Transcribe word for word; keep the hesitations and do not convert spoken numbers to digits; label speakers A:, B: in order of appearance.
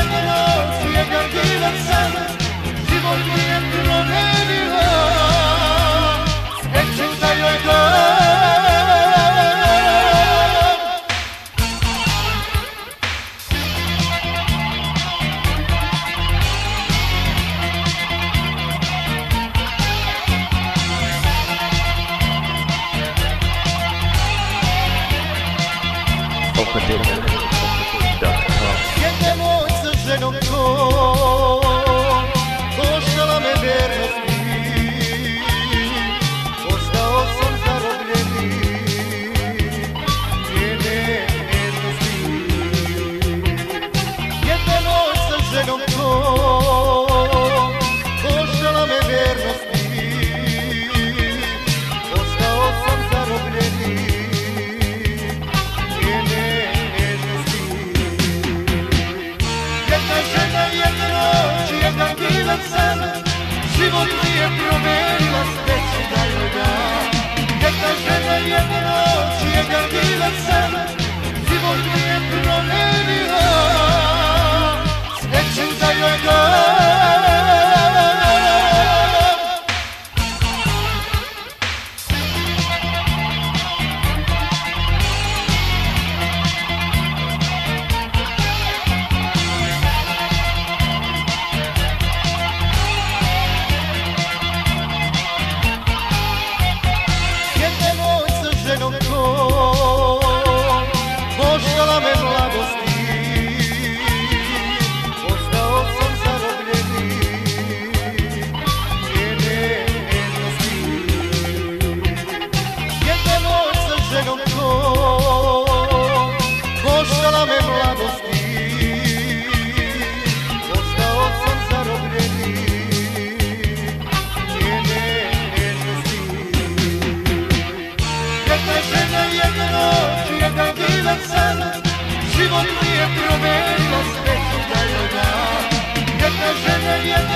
A: jedna noć, jedan divan san, život mi je promenila, srećem da joj dam. Jedna noć sa ženom tvojom koštala me vernosti, ostao sam zarobljeni njene nežnosti. Jedna noć sa ženom tvojom koštala me vernosti, ostao sam zarobljeni. Jedan divan san, život mi je promenila, sreću da joj dam. Jedna žena, jedna noć, jedan divan san, život mi je promenila, sreću da joj dam. Koštala me mladosti, ostao sam zarobljeni njene nežnosti. Jedna noć sa ženom tvojom koštala me mladosti, ostao sam zarobljeni njene nežnosti. Jedna žena, jedna noć, jedan divan san, život mi je promenila, sreću da joj dam. Jedna žena, jedna